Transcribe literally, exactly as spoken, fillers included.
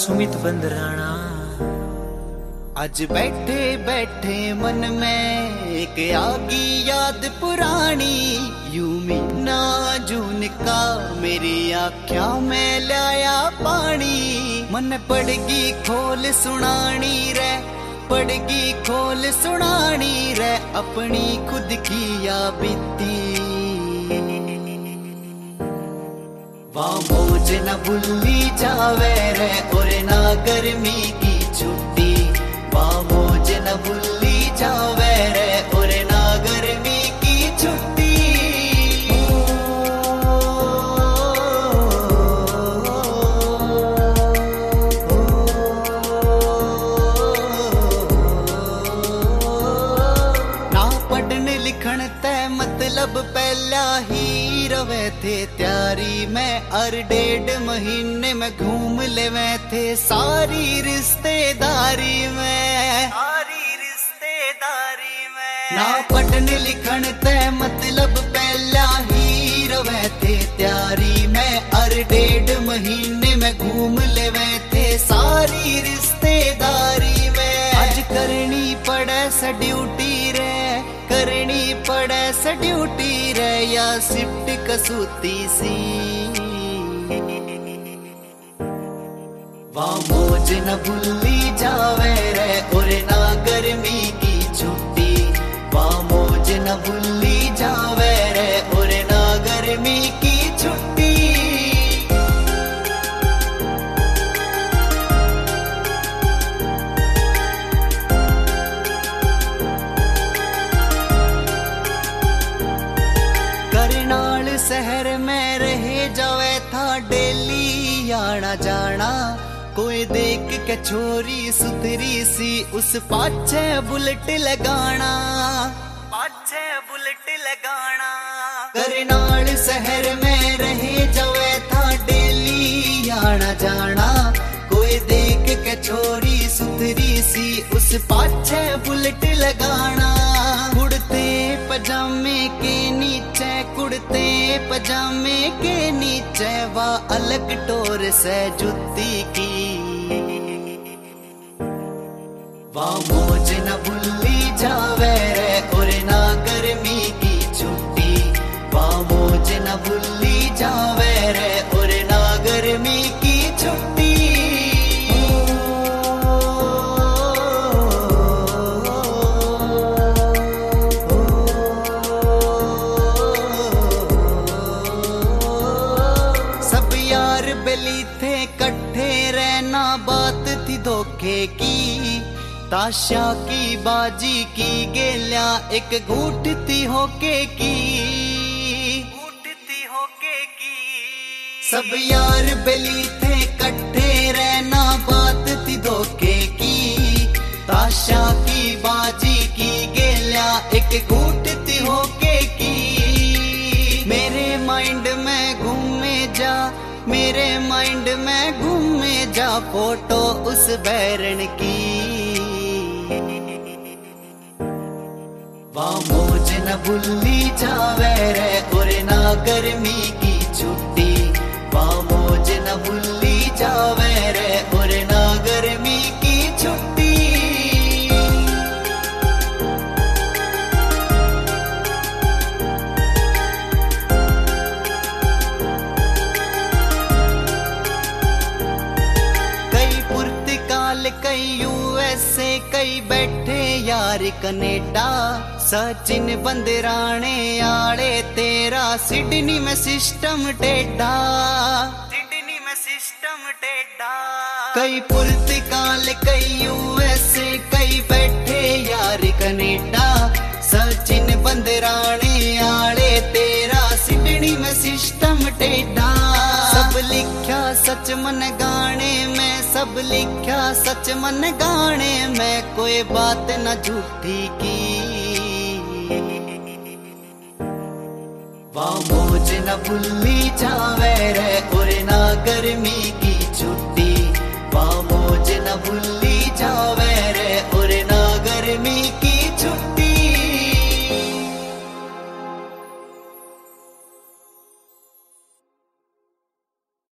सुमित बंदराना। आज बैठे बैठे मन में एक आगी याद पुरानी, यूं मीना जून का मेरी आँखों में लाया पानी। मन पड़गी खोल सुनानी रे, पड़गी खोल सुनानी रे, अपनी खुद की या बीती। वहाँ मौज न भूली जावे रे, और ना गर्मी की छुट्टी। वहाँ मौज न भूली जावे रे, और ना गर्मी की छुट्टी। ना पढ़ने लिखण तय मतलब पहला ही रवे थे त्यारी में, और डेढ़ महीने में घूम लेवे थे सारी रिश्तेदारी में, सारी रिश्तेदारी में। ना पढ़ने लिखण तय मतलब पहला ही रवे थे त्यारी में, और डेढ़ महीने में घूम लेवे थे सारी रिश्तेदारी में। आज करनी पड़े स ड्यूटी रे, करनी पड़े स ड्यूटी रे, या शिफ्ट कसूती सी। वहाँ मौज न भूली जावे रे, और ना गर्मी की छुट्टी। वहाँ मौज न भूली जावे रे, और ना गर्मी की छुट्टी। करनाल शहर में रहे जावे था डेली आना जाना, कोई देख के छोरी सुथरी सी उस पाछे बुलेट लगाना, पाछे बुलेट लगाना। करनाल शहर में रहे जावे था डेली आना जाना, कोई देख के छोरी सुथरी सी उस पाछे बुलेट लगाना। कुर्ते पजामे के नीचे, कुर्ते पजामे के नीचे, वा अलग टोर से जुत्ती की। वहाँ मौज न भूली जावे रे, और ना गर्मी की छुट्टी। वहाँ मौज न भूली जावे रे, और ना गर्मी की छुट्टी। बेली थे कट्ठे रहना, बात थी धोखे की। ताशा की बाजी की गेल्या, एक घूट थी होके की, घूट थी होके की। सब यार बेली थे कट्ठे रहना, बात थी धोखे की। ताशा की बाजी की गेल्या, एक घूट थी होके की। मेरे माइंड में घूमे जा, मेरे माइंड में घूमे जा, फोटो उस बैरन की। वहाँ मौज न भूली जावे रे, और ना गर्मी की छुट्टी। वहाँ मौज न भूली जावे रे, और ना गर्मी की छुट्टी। कई यूएसए, कई बैठे यार कनेडा। सचिन बंदराने आले तेरा सिडनी में सिस्टम टेढ़ा, सिडनी में सिस्टम टेढ़ा। कई पुर्तगाल, कई यूएसए, कई बैठे यार कनेडा। सचिन बंदराने आले तेरा सिडनी में सिस्टम टेढ़ा। सब लिखा सच मन गाने में, सब लिखा सच मन गाने में, कोई बात न झूठी की। वहाँ मौज न भूली जावे रे, और ना गर्मी की छुट्टी। वहाँ मौज न भूली जावे रे, और ना गर्मी की छुट्टी।